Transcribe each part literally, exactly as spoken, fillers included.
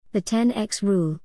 The ten X Rule.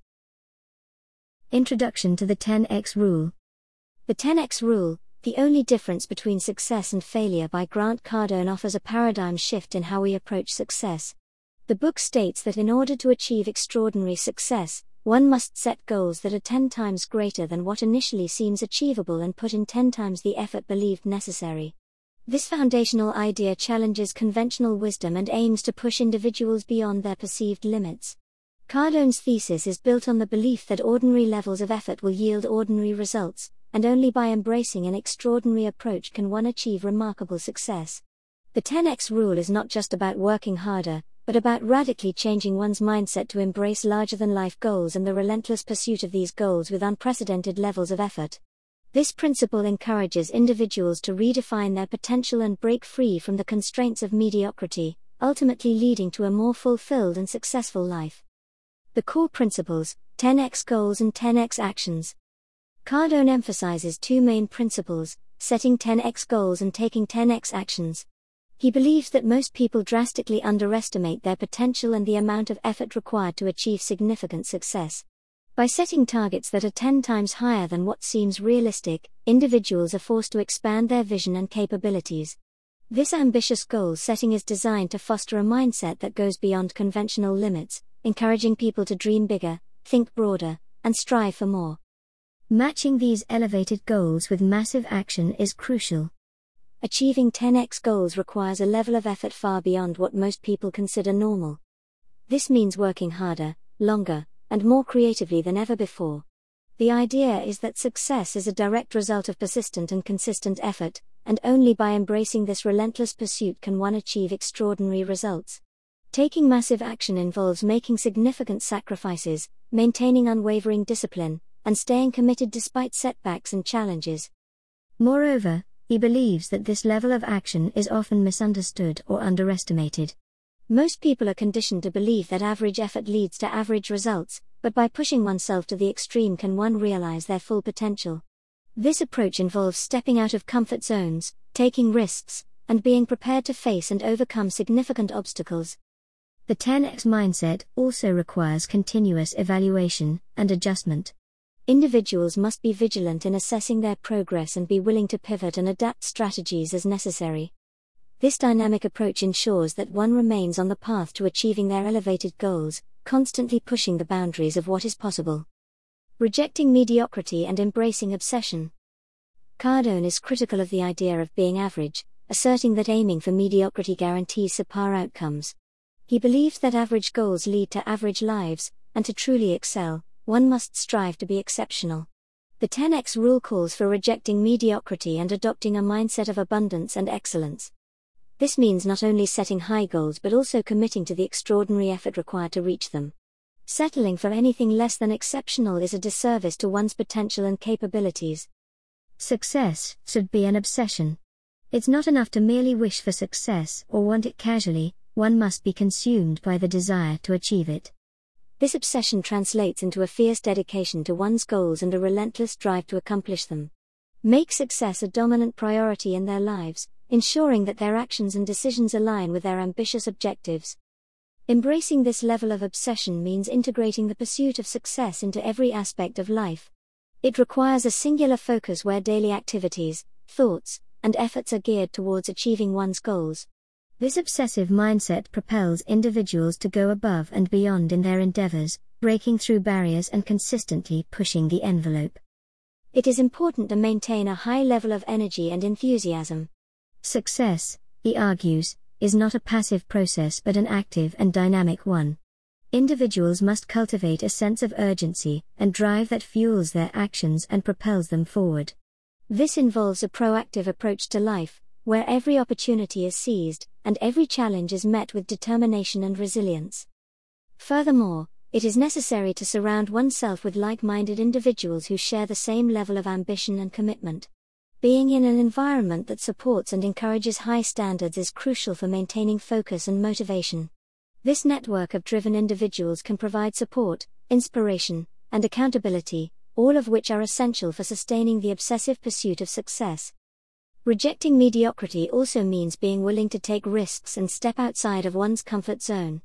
Introduction to the ten X Rule. The ten X Rule, The Only Difference Between Success and Failure by Grant Cardone, offers a paradigm shift in how we approach success. The book states that in order to achieve extraordinary success, one must set goals that are ten times greater than what initially seems achievable and put in ten times the effort believed necessary. This foundational idea challenges conventional wisdom and aims to push individuals beyond their perceived limits. Cardone's thesis is built on the belief that ordinary levels of effort will yield ordinary results, and only by embracing an extraordinary approach can one achieve remarkable success. The ten X Rule is not just about working harder, but about radically changing one's mindset to embrace larger-than-life goals and the relentless pursuit of these goals with unprecedented levels of effort. This principle encourages individuals to redefine their potential and break free from the constraints of mediocrity, ultimately leading to a more fulfilled and successful life. The core principles, ten X goals and ten X actions. Cardone emphasizes two main principles: setting ten X goals and taking ten X actions. He believes that most people drastically underestimate their potential and the amount of effort required to achieve significant success. By setting targets that are ten times higher than what seems realistic, individuals are forced to expand their vision and capabilities. This ambitious goal setting is designed to foster a mindset that goes beyond conventional limits, encouraging people to dream bigger, think broader, and strive for more. Matching these elevated goals with massive action is crucial. Achieving ten X goals requires a level of effort far beyond what most people consider normal. This means working harder, longer, and more creatively than ever before. The idea is that success is a direct result of persistent and consistent effort, and only by embracing this relentless pursuit can one achieve extraordinary results. Taking massive action involves making significant sacrifices, maintaining unwavering discipline, and staying committed despite setbacks and challenges. Moreover, he believes that this level of action is often misunderstood or underestimated. Most people are conditioned to believe that average effort leads to average results, but by pushing oneself to the extreme can one realize their full potential. This approach involves stepping out of comfort zones, taking risks, and being prepared to face and overcome significant obstacles. The ten X mindset also requires continuous evaluation and adjustment. Individuals must be vigilant in assessing their progress and be willing to pivot and adapt strategies as necessary. This dynamic approach ensures that one remains on the path to achieving their elevated goals, constantly pushing the boundaries of what is possible. Rejecting mediocrity and embracing obsession. Cardone is critical of the idea of being average, asserting that aiming for mediocrity guarantees subpar outcomes. He believes that average goals lead to average lives, and to truly excel, one must strive to be exceptional. The ten X Rule calls for rejecting mediocrity and adopting a mindset of abundance and excellence. This means not only setting high goals but also committing to the extraordinary effort required to reach them. Settling for anything less than exceptional is a disservice to one's potential and capabilities. Success should be an obsession. It's not enough to merely wish for success or want it casually, one must be consumed by the desire to achieve it. This obsession translates into a fierce dedication to one's goals and a relentless drive to accomplish them. Make success a dominant priority in their lives, ensuring that their actions and decisions align with their ambitious objectives. Embracing this level of obsession means integrating the pursuit of success into every aspect of life. It requires a singular focus where daily activities, thoughts, and efforts are geared towards achieving one's goals. This obsessive mindset propels individuals to go above and beyond in their endeavors, breaking through barriers and consistently pushing the envelope. It is important to maintain a high level of energy and enthusiasm. Success, he argues, is not a passive process but an active and dynamic one. Individuals must cultivate a sense of urgency and drive that fuels their actions and propels them forward. This involves a proactive approach to life, where every opportunity is seized, and every challenge is met with determination and resilience. Furthermore, it is necessary to surround oneself with like-minded individuals who share the same level of ambition and commitment. Being in an environment that supports and encourages high standards is crucial for maintaining focus and motivation. This network of driven individuals can provide support, inspiration, and accountability, all of which are essential for sustaining the obsessive pursuit of success. Rejecting mediocrity also means being willing to take risks and step outside of one's comfort zone.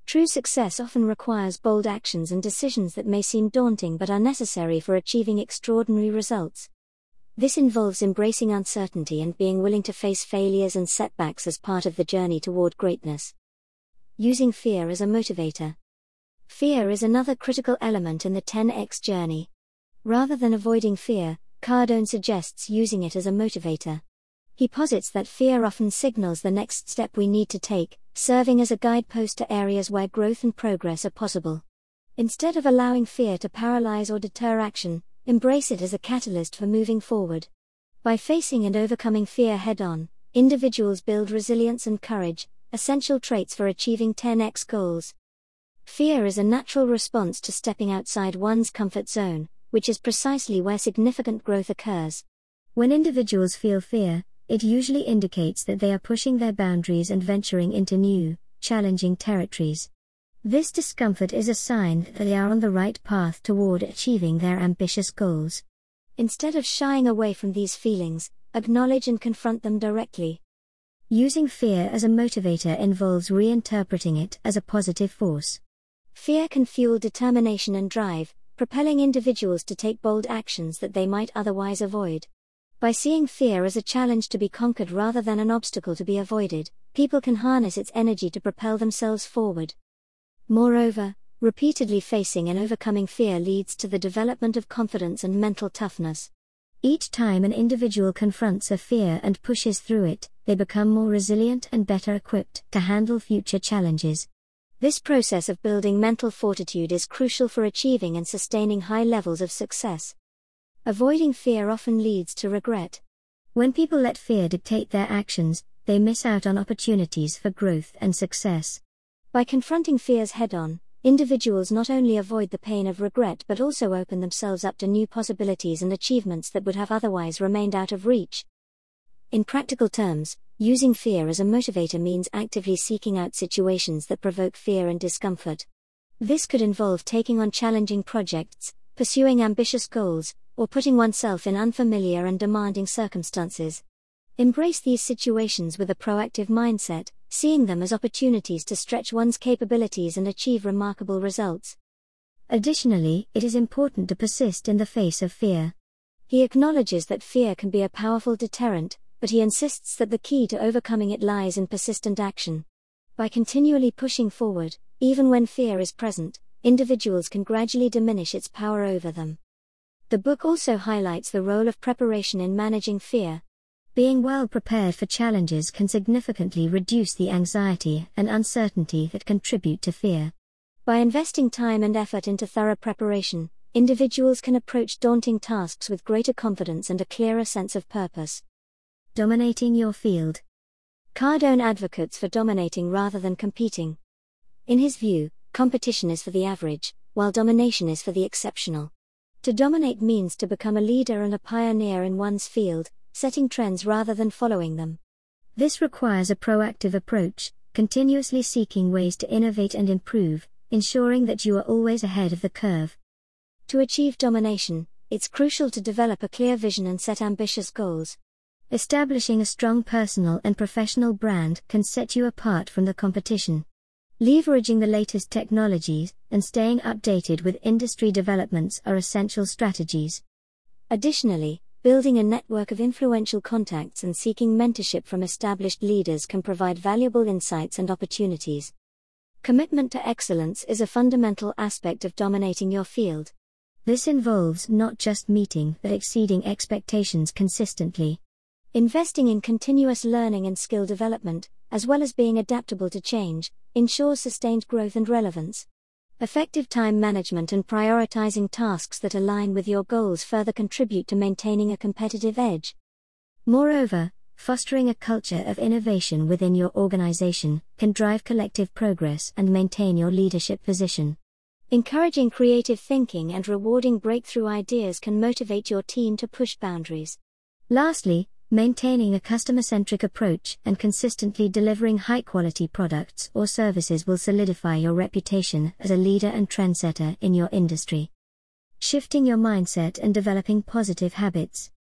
True success often requires bold actions and decisions that may seem daunting but are necessary for achieving extraordinary results. This involves embracing uncertainty and being willing to face failures and setbacks as part of the journey toward greatness. Using fear as a motivator. Fear is another critical element in the ten X journey. Rather than avoiding fear, Cardone suggests using it as a motivator. He posits that fear often signals the next step we need to take, serving as a guidepost to areas where growth and progress are possible. Instead of allowing fear to paralyze or deter action, embrace it as a catalyst for moving forward. By facing and overcoming fear head-on, individuals build resilience and courage, essential traits for achieving ten X goals. Fear is a natural response to stepping outside one's comfort zone, which is precisely where significant growth occurs. When individuals feel fear, it usually indicates that they are pushing their boundaries and venturing into new, challenging territories. This discomfort is a sign that they are on the right path toward achieving their ambitious goals. Instead of shying away from these feelings, acknowledge and confront them directly. Using fear as a motivator involves reinterpreting it as a positive force. Fear can fuel determination and drive, propelling individuals to take bold actions that they might otherwise avoid. By seeing fear as a challenge to be conquered rather than an obstacle to be avoided, people can harness its energy to propel themselves forward. Moreover, repeatedly facing and overcoming fear leads to the development of confidence and mental toughness. Each time an individual confronts a fear and pushes through it, they become more resilient and better equipped to handle future challenges. This process of building mental fortitude is crucial for achieving and sustaining high levels of success. Avoiding fear often leads to regret. When people let fear dictate their actions, they miss out on opportunities for growth and success. By confronting fears head-on, individuals not only avoid the pain of regret but also open themselves up to new possibilities and achievements that would have otherwise remained out of reach. In practical terms, using fear as a motivator means actively seeking out situations that provoke fear and discomfort. This could involve taking on challenging projects, pursuing ambitious goals, or putting oneself in unfamiliar and demanding circumstances. Embrace these situations with a proactive mindset, seeing them as opportunities to stretch one's capabilities and achieve remarkable results. Additionally, it is important to persist in the face of fear. He acknowledges that fear can be a powerful deterrent, but he insists that the key to overcoming it lies in persistent action. By continually pushing forward, even when fear is present, individuals can gradually diminish its power over them. The book also highlights the role of preparation in managing fear. Being well prepared for challenges can significantly reduce the anxiety and uncertainty that contribute to fear. By investing time and effort into thorough preparation, individuals can approach daunting tasks with greater confidence and a clearer sense of purpose. Dominating your field. Cardone advocates for dominating rather than competing. In his view, competition is for the average, while domination is for the exceptional. To dominate means to become a leader and a pioneer in one's field, setting trends rather than following them. This requires a proactive approach, continuously seeking ways to innovate and improve, ensuring that you are always ahead of the curve. To achieve domination, it's crucial to develop a clear vision and set ambitious goals. Establishing a strong personal and professional brand can set you apart from the competition. Leveraging the latest technologies and staying updated with industry developments are essential strategies. Additionally, building a network of influential contacts and seeking mentorship from established leaders can provide valuable insights and opportunities. Commitment to excellence is a fundamental aspect of dominating your field. This involves not just meeting but exceeding expectations consistently. Investing in continuous learning and skill development, as well as being adaptable to change, ensures sustained growth and relevance. Effective time management and prioritizing tasks that align with your goals further contribute to maintaining a competitive edge. Moreover, fostering a culture of innovation within your organization can drive collective progress and maintain your leadership position. Encouraging creative thinking and rewarding breakthrough ideas can motivate your team to push boundaries. Lastly, maintaining a customer-centric approach and consistently delivering high-quality products or services will solidify your reputation as a leader and trendsetter in your industry. Shifting your mindset and developing positive habits.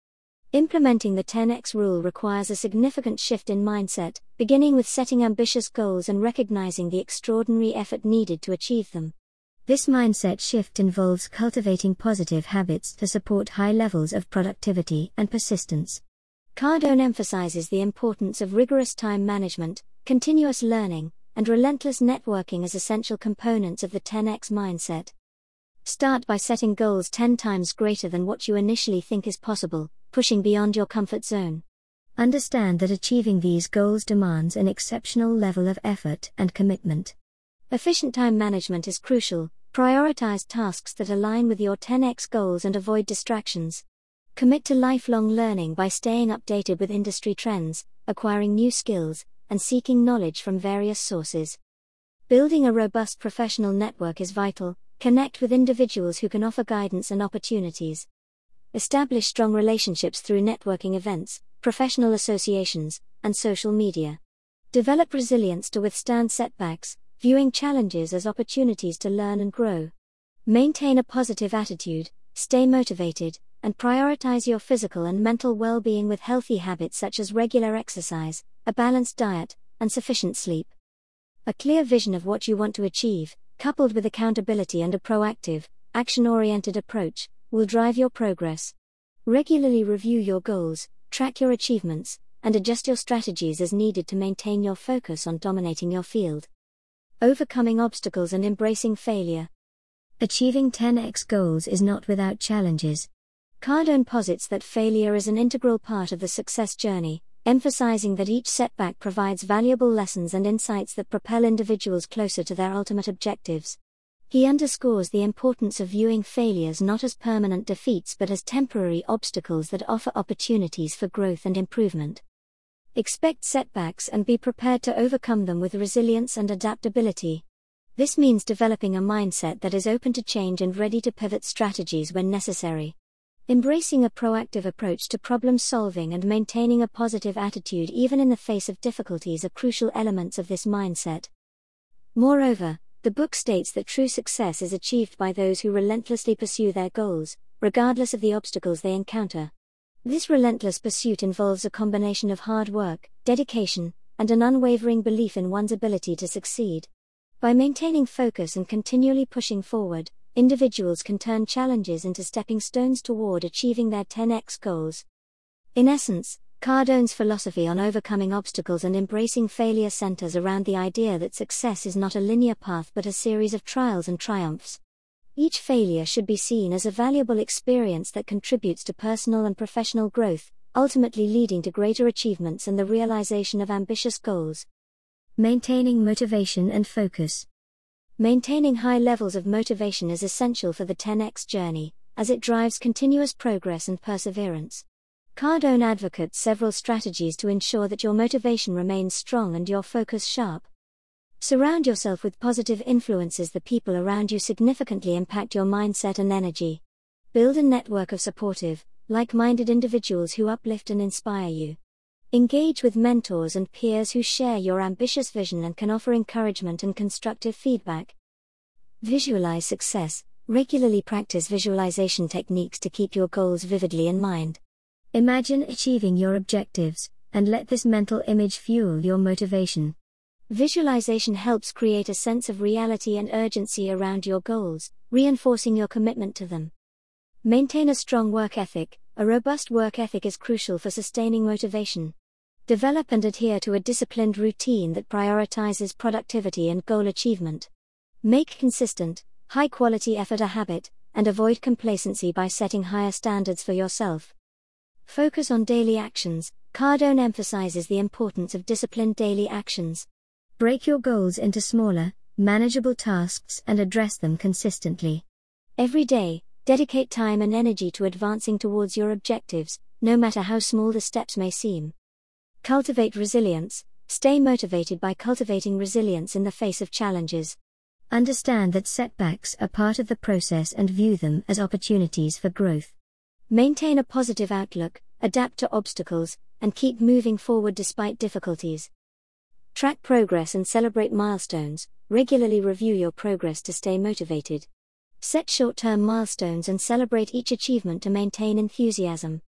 Implementing the ten X rule requires a significant shift in mindset, beginning with setting ambitious goals and recognizing the extraordinary effort needed to achieve them. This mindset shift involves cultivating positive habits to support high levels of productivity and persistence. Cardone emphasizes the importance of rigorous time management, continuous learning, and relentless networking as essential components of the ten X mindset. Start by setting goals ten times greater than what you initially think is possible, pushing beyond your comfort zone. Understand that achieving these goals demands an exceptional level of effort and commitment. Efficient time management is crucial. Prioritize tasks that align with your ten X goals and avoid distractions. Commit to lifelong learning by staying updated with industry trends, acquiring new skills, and seeking knowledge from various sources. Building a robust professional network is vital. Connect with individuals who can offer guidance and opportunities. Establish strong relationships through networking events, professional associations, and social media. Develop resilience to withstand setbacks, viewing challenges as opportunities to learn and grow. Maintain a positive attitude, stay motivated, and prioritize your physical and mental well-being with healthy habits such as regular exercise, a balanced diet, and sufficient sleep. A clear vision of what you want to achieve, coupled with accountability and a proactive, action-oriented approach, will drive your progress. Regularly review your goals, track your achievements, and adjust your strategies as needed to maintain your focus on dominating your field. Overcoming obstacles and embracing failure. Achieving ten X goals is not without challenges. Cardone posits that failure is an integral part of the success journey, emphasizing that each setback provides valuable lessons and insights that propel individuals closer to their ultimate objectives. He underscores the importance of viewing failures not as permanent defeats but as temporary obstacles that offer opportunities for growth and improvement. Expect setbacks and be prepared to overcome them with resilience and adaptability. This means developing a mindset that is open to change and ready to pivot strategies when necessary. Embracing a proactive approach to problem solving and maintaining a positive attitude even in the face of difficulties are crucial elements of this mindset. Moreover, the book states that true success is achieved by those who relentlessly pursue their goals, regardless of the obstacles they encounter. This relentless pursuit involves a combination of hard work, dedication, and an unwavering belief in one's ability to succeed. By maintaining focus and continually pushing forward, individuals can turn challenges into stepping stones toward achieving their ten X goals. In essence, Cardone's philosophy on overcoming obstacles and embracing failure centers around the idea that success is not a linear path but a series of trials and triumphs. Each failure should be seen as a valuable experience that contributes to personal and professional growth, ultimately leading to greater achievements and the realization of ambitious goals. Maintaining motivation and focus. Maintaining high levels of motivation is essential for the ten X journey, as it drives continuous progress and perseverance. Cardone advocates several strategies to ensure that your motivation remains strong and your focus sharp. Surround yourself with positive influences. The people around you significantly impact your mindset and energy. Build a network of supportive, like-minded individuals who uplift and inspire you. Engage with mentors and peers who share your ambitious vision and can offer encouragement and constructive feedback. Visualize success. Regularly practice visualization techniques to keep your goals vividly in mind. Imagine achieving your objectives, and let this mental image fuel your motivation. Visualization helps create a sense of reality and urgency around your goals, reinforcing your commitment to them. Maintain a strong work ethic. A robust work ethic is crucial for sustaining motivation. Develop and adhere to a disciplined routine that prioritizes productivity and goal achievement. Make consistent, high-quality effort a habit, and avoid complacency by setting higher standards for yourself. Focus on daily actions. Cardone emphasizes the importance of disciplined daily actions. Break your goals into smaller, manageable tasks and address them consistently. Every day, dedicate time and energy to advancing towards your objectives, no matter how small the steps may seem. Cultivate resilience. Stay motivated by cultivating resilience in the face of challenges. Understand that setbacks are part of the process and view them as opportunities for growth. Maintain a positive outlook, adapt to obstacles, and keep moving forward despite difficulties. Track progress and celebrate milestones. Regularly review your progress to stay motivated. Set short-term milestones and celebrate each achievement to maintain enthusiasm.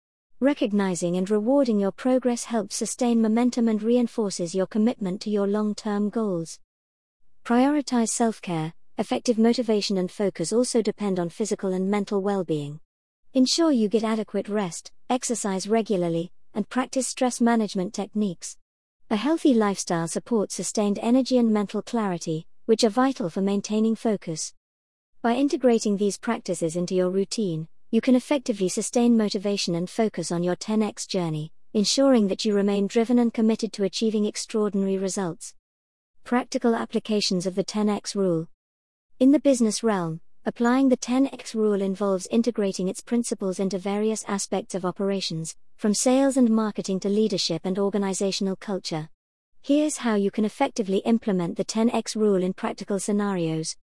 Recognizing and rewarding your progress helps sustain momentum and reinforces your commitment to your long-term goals. Prioritize self-care. Effective motivation and focus also depend on physical and mental well-being. Ensure you get adequate rest, exercise regularly, and practice stress management techniques. A healthy lifestyle supports sustained energy and mental clarity, which are vital for maintaining focus. By integrating these practices into your routine, you can effectively sustain motivation and focus on your ten X journey, ensuring that you remain driven and committed to achieving extraordinary results. Practical applications of the ten X rule. In the business realm, applying the ten X rule involves integrating its principles into various aspects of operations, from sales and marketing to leadership and organizational culture. Here's how you can effectively implement the ten X rule in practical scenarios.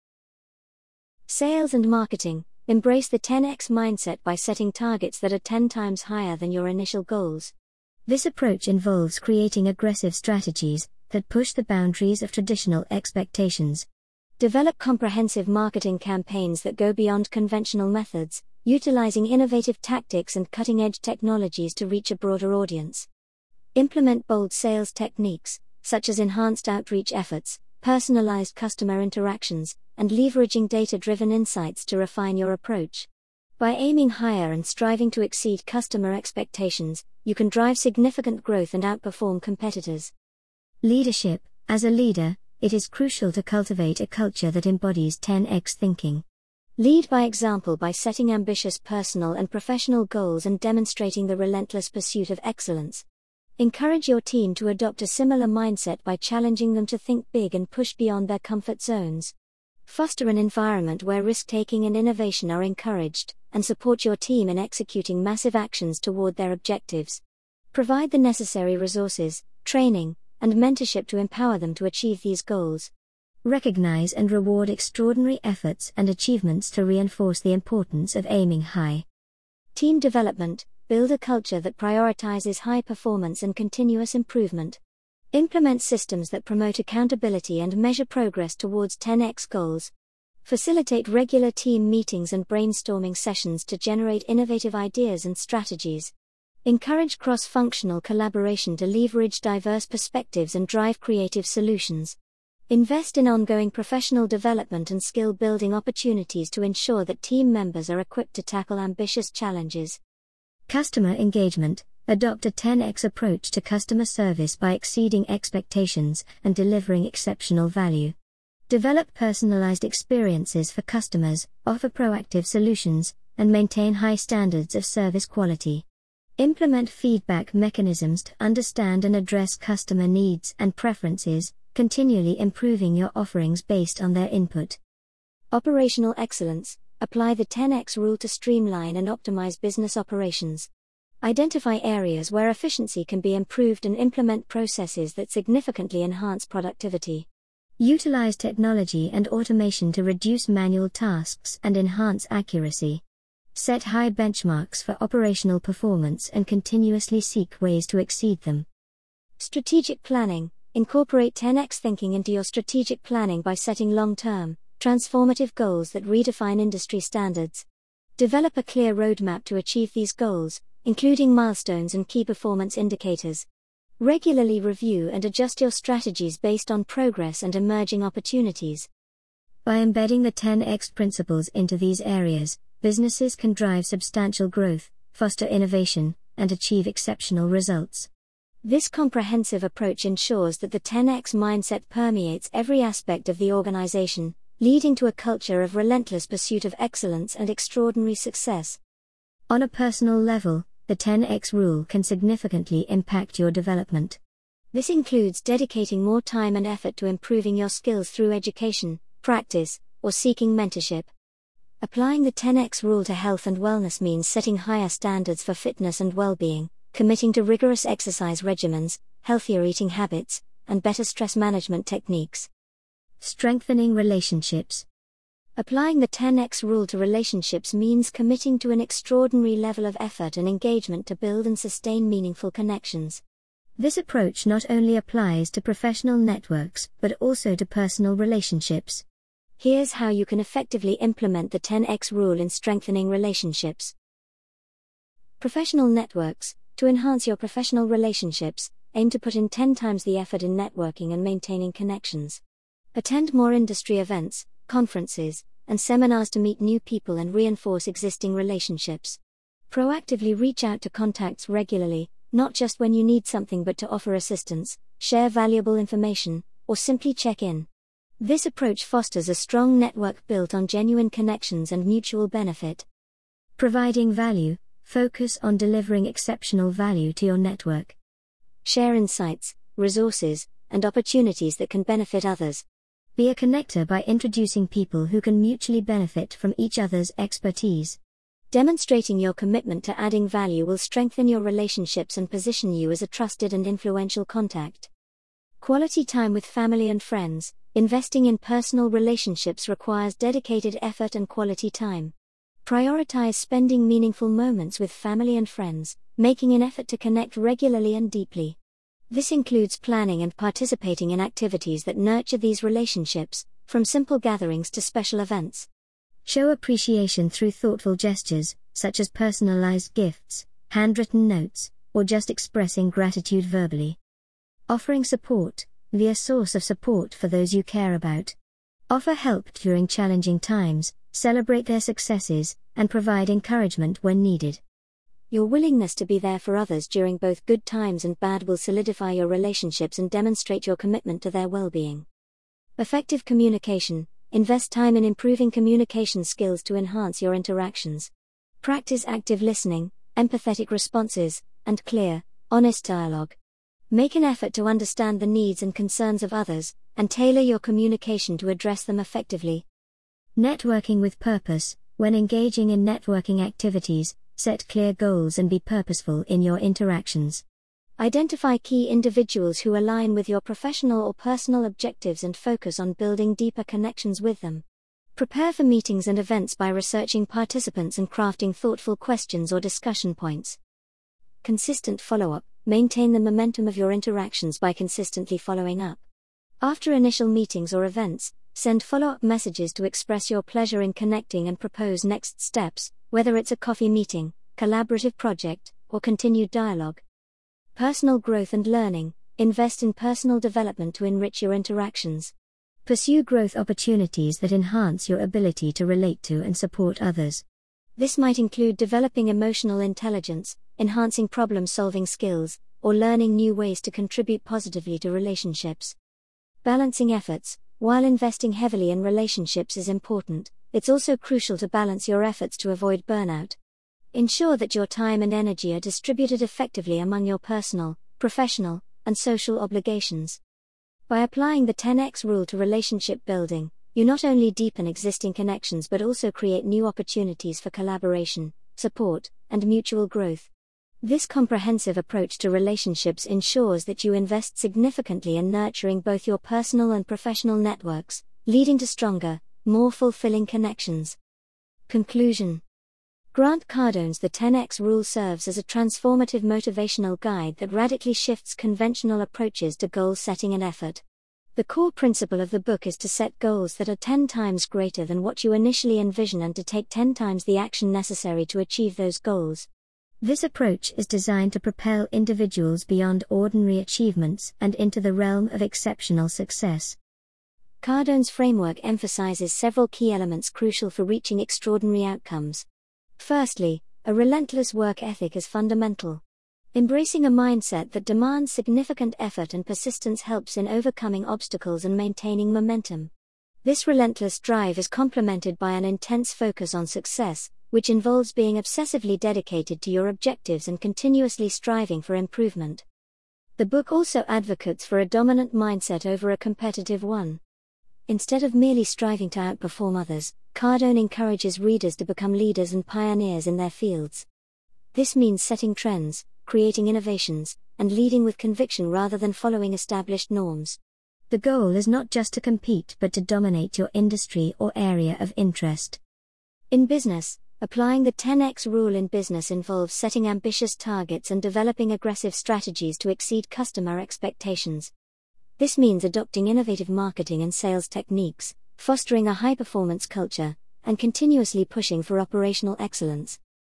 Sales and marketing. Embrace the ten X mindset by setting targets that are ten times higher than your initial goals. This approach involves creating aggressive strategies that push the boundaries of traditional expectations. Develop comprehensive marketing campaigns that go beyond conventional methods, utilizing innovative tactics and cutting-edge technologies to reach a broader audience. Implement bold sales techniques, such as enhanced outreach efforts, personalized customer interactions, and leveraging data-driven insights to refine your approach. By aiming higher and striving to exceed customer expectations, you can drive significant growth and outperform competitors. Leadership. As a leader, it is crucial to cultivate a culture that embodies ten X thinking. Lead by example by setting ambitious personal and professional goals and demonstrating the relentless pursuit of excellence. Encourage your team to adopt a similar mindset by challenging them to think big and push beyond their comfort zones. Foster an environment where risk-taking and innovation are encouraged, and support your team in executing massive actions toward their objectives. Provide the necessary resources, training, and mentorship to empower them to achieve these goals. Recognize and reward extraordinary efforts and achievements to reinforce the importance of aiming high. Team development. Build a culture that prioritizes high performance and continuous improvement. Implement systems that promote accountability and measure progress towards ten X goals. Facilitate regular team meetings and brainstorming sessions to generate innovative ideas and strategies. Encourage cross-functional collaboration to leverage diverse perspectives and drive creative solutions. Invest in ongoing professional development and skill-building opportunities to ensure that team members are equipped to tackle ambitious challenges. Customer engagement. Adopt a ten X approach to customer service by exceeding expectations and delivering exceptional value. Develop personalized experiences for customers, offer proactive solutions, and maintain high standards of service quality. Implement feedback mechanisms to understand and address customer needs and preferences, continually improving your offerings based on their input. Operational excellence. Apply the ten X rule to streamline and optimize business operations. Identify areas where efficiency can be improved and implement processes that significantly enhance productivity. Utilize technology and automation to reduce manual tasks and enhance accuracy. Set high benchmarks for operational performance and continuously seek ways to exceed them. Strategic planning. Incorporate ten X thinking into your strategic planning by setting long-term, transformative goals that redefine industry standards. Develop a clear roadmap to achieve these goals, including milestones and key performance indicators. Regularly review and adjust your strategies based on progress and emerging opportunities. By embedding the ten X principles into these areas, businesses can drive substantial growth, foster innovation, and achieve exceptional results. This comprehensive approach ensures that the ten X mindset permeates every aspect of the organization, leading to a culture of relentless pursuit of excellence and extraordinary success. On a personal level, the ten X rule can significantly impact your development. This includes dedicating more time and effort to improving your skills through education, practice, or seeking mentorship. Applying the ten X rule to health and wellness means setting higher standards for fitness and well-being, committing to rigorous exercise regimens, healthier eating habits, and better stress management techniques. Strengthening relationships. Applying the ten X rule to relationships means committing to an extraordinary level of effort and engagement to build and sustain meaningful connections. This approach not only applies to professional networks but also to personal relationships. Here's how you can effectively implement the ten X rule in strengthening relationships. Professional networks. To enhance your professional relationships, aim to put in ten times the effort in networking and maintaining connections. Attend more industry events, conferences, and seminars to meet new people and reinforce existing relationships. Proactively reach out to contacts regularly, not just when you need something but to offer assistance, share valuable information, or simply check in. This approach fosters a strong network built on genuine connections and mutual benefit. Providing value. Focus on delivering exceptional value to your network. Share insights, resources, and opportunities that can benefit others. Be a connector by introducing people who can mutually benefit from each other's expertise. Demonstrating your commitment to adding value will strengthen your relationships and position you as a trusted and influential contact. Quality time with family and friends. Investing in personal relationships requires dedicated effort and quality time. Prioritize spending meaningful moments with family and friends, making an effort to connect regularly and deeply. This includes planning and participating in activities that nurture these relationships, from simple gatherings to special events. Show appreciation through thoughtful gestures, such as personalized gifts, handwritten notes, or just expressing gratitude verbally. Offering support. Be a source of support for those you care about. Offer help during challenging times, celebrate their successes, and provide encouragement when needed. Your willingness to be there for others during both good times and bad will solidify your relationships and demonstrate your commitment to their well-being. Effective communication. Invest time in improving communication skills to enhance your interactions. Practice active listening, empathetic responses, and clear, honest dialogue. Make an effort to understand the needs and concerns of others, and tailor your communication to address them effectively. Networking with purpose. When engaging in networking activities, set clear goals and be purposeful in your interactions. Identify key individuals who align with your professional or personal objectives and focus on building deeper connections with them. Prepare for meetings and events by researching participants and crafting thoughtful questions or discussion points. Consistent follow-up. Maintain the momentum of your interactions by consistently following up. After initial meetings or events, send follow-up messages to express your pleasure in connecting and propose next steps, whether it's a coffee meeting, collaborative project, or continued dialogue. Personal growth and learning. Invest in personal development to enrich your interactions. Pursue growth opportunities that enhance your ability to relate to and support others. This might include developing emotional intelligence, enhancing problem-solving skills, or learning new ways to contribute positively to relationships. Balancing efforts. While investing heavily in relationships is important, it's also crucial to balance your efforts to avoid burnout. Ensure that your time and energy are distributed effectively among your personal, professional, and social obligations. By applying the ten X rule to relationship building, you not only deepen existing connections but also create new opportunities for collaboration, support, and mutual growth. This comprehensive approach to relationships ensures that you invest significantly in nurturing both your personal and professional networks, leading to stronger, more fulfilling connections. Conclusion. Grant Cardone's The ten X Rule serves as a transformative motivational guide that radically shifts conventional approaches to goal setting and effort. The core principle of the book is to set goals that are ten times greater than what you initially envision and to take ten times the action necessary to achieve those goals. This approach is designed to propel individuals beyond ordinary achievements and into the realm of exceptional success. Cardone's framework emphasizes several key elements crucial for reaching extraordinary outcomes. Firstly, a relentless work ethic is fundamental. Embracing a mindset that demands significant effort and persistence helps in overcoming obstacles and maintaining momentum. This relentless drive is complemented by an intense focus on success, which involves being obsessively dedicated to your objectives and continuously striving for improvement. The book also advocates for a dominant mindset over a competitive one. Instead of merely striving to outperform others, Cardone encourages readers to become leaders and pioneers in their fields. This means setting trends, creating innovations, and leading with conviction rather than following established norms. The goal is not just to compete but to dominate your industry or area of interest. In business, applying the ten X rule in business involves setting ambitious targets and developing aggressive strategies to exceed customer expectations. This means adopting innovative marketing and sales techniques, fostering a high-performance culture, and continuously pushing for operational excellence.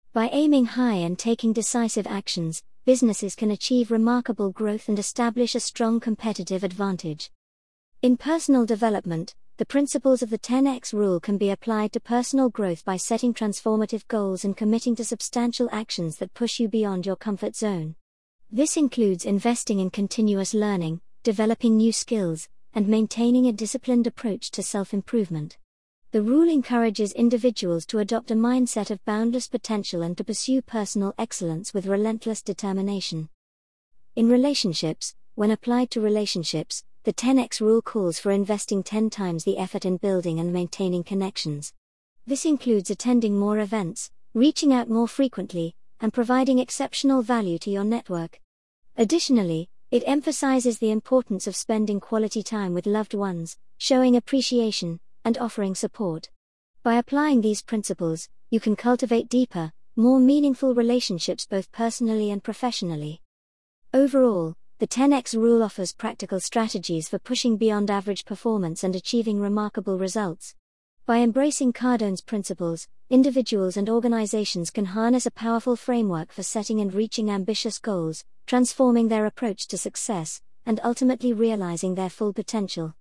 By aiming high and taking decisive actions, businesses can achieve remarkable growth and establish a strong competitive advantage. In personal development, the principles of the ten X rule can be applied to personal growth by setting transformative goals and committing to substantial actions that push you beyond your comfort zone. This includes investing in continuous learning, developing new skills, and maintaining a disciplined approach to self-improvement. The rule encourages individuals to adopt a mindset of boundless potential and to pursue personal excellence with relentless determination. In relationships, when applied to relationships, the ten X rule calls for investing ten times the effort in building and maintaining connections. This includes attending more events, reaching out more frequently, and providing exceptional value to your network. Additionally, it emphasizes the importance of spending quality time with loved ones, showing appreciation, and offering support. By applying these principles, you can cultivate deeper, more meaningful relationships both personally and professionally. Overall, the ten X rule offers practical strategies for pushing beyond average performance and achieving remarkable results. By embracing Cardone's principles, individuals and organizations can harness a powerful framework for setting and reaching ambitious goals, transforming their approach to success, and ultimately realizing their full potential.